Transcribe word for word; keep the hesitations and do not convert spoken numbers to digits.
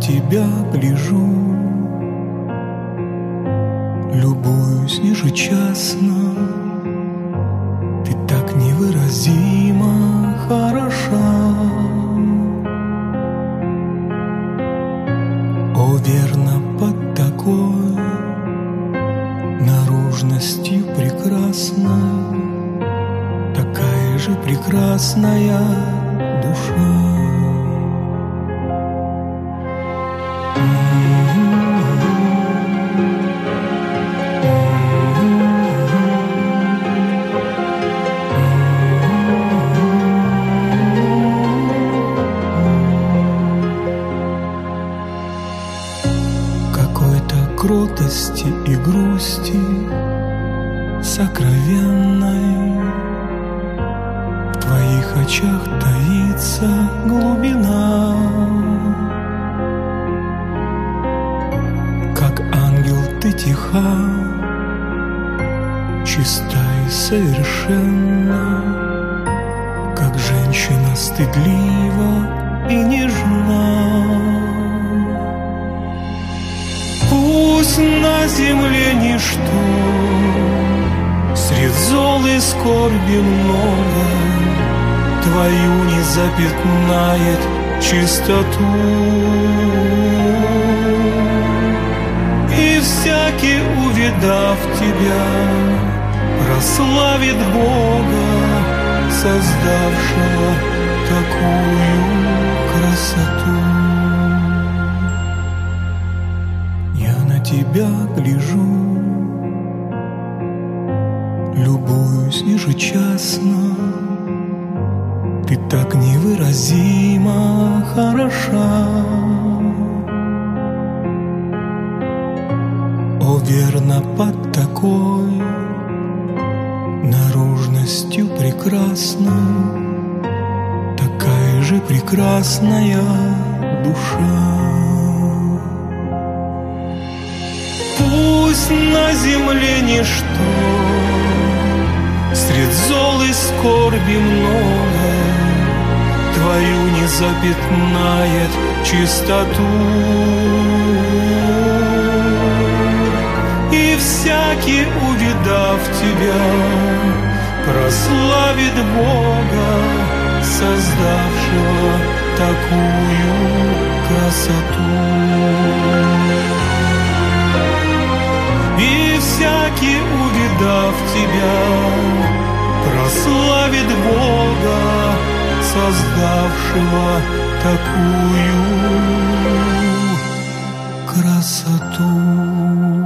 тебя гляжу, любуюсь ежечасно. Ты так невыразимо хороша. О, верно, под такой наружностью прекрасной такая же прекрасная душа. Кротости и грусти сокровенной в твоих очах таится глубина. Как ангел ты тиха, чиста и совершенна, как женщина стыдлива и нежна. Пусть на земле ничто, сред зол и скорби много, твою не запятнает чистоту. И всякий, увидав тебя, прославит Бога, создавшего такую красоту. Тебя гляжу, любуюсь ежечасно. Ты так невыразимо хороша. О, верно, под такой наружностью прекрасной такая же прекрасная душа. Пусть на земле ничто, сред зол и скорби много, твою не запятнает чистоту. И всякий, увидав тебя, прославит Бога, создавшего такую красоту. И всякий, увидав тебя, прославит Бога, создавшего такую красоту.